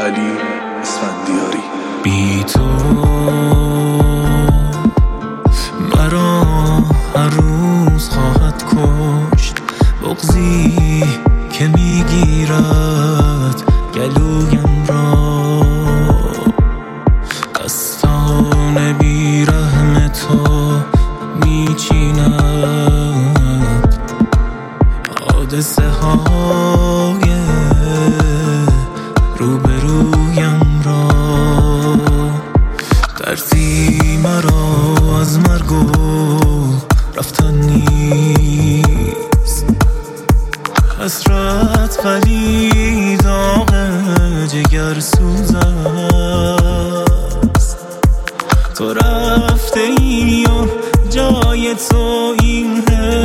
علی اسفندیاری. بی تو مرا هر روز خواهد کشت بغضی که میگیرد گلویم را. دستان بی رحم تو میچیند حادثه های روبرویم را. ترسی مرا از مرگ و رفتن نیست، حسرت ولی داغ جگر سوز است. تو رفته ای و جای تو این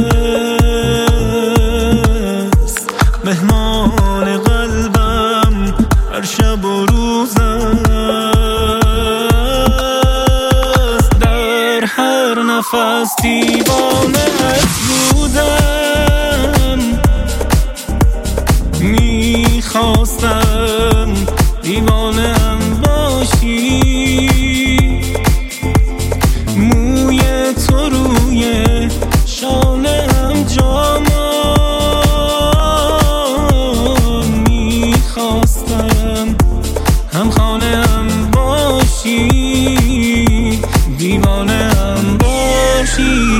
حس مهمان قلبم هر شب و روز است. در هر نفس دیوانه‌ات بودم، میخواستم دیوانه‌ام باشی. موی تو روی شانه‌ام جا ماند، میخواستم هم خانه‌ام باشی، دیوانه‌ام باشی.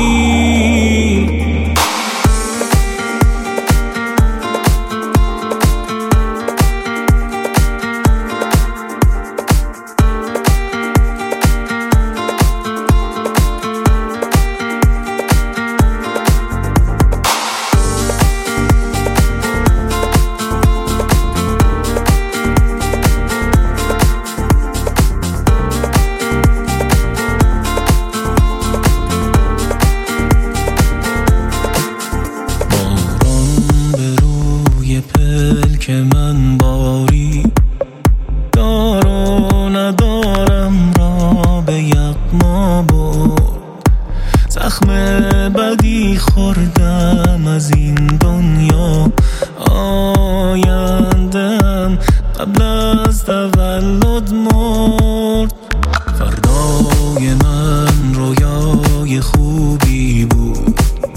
که من باری دار و ندارم را به یغما برد. زخم بدی خوردم از این دنیا، آیندم قبل از تولد مرد. فردای من رویای خوبی بود،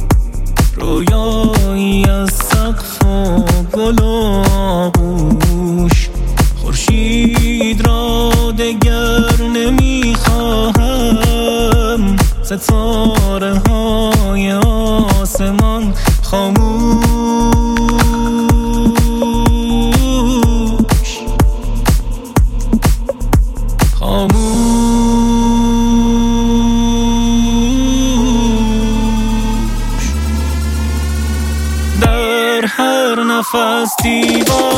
رویایی از سقف و گل و آغوش. خورشید را دگر نمیخواهم، ستاره های آسمان خاموش. در هر نفس دیوار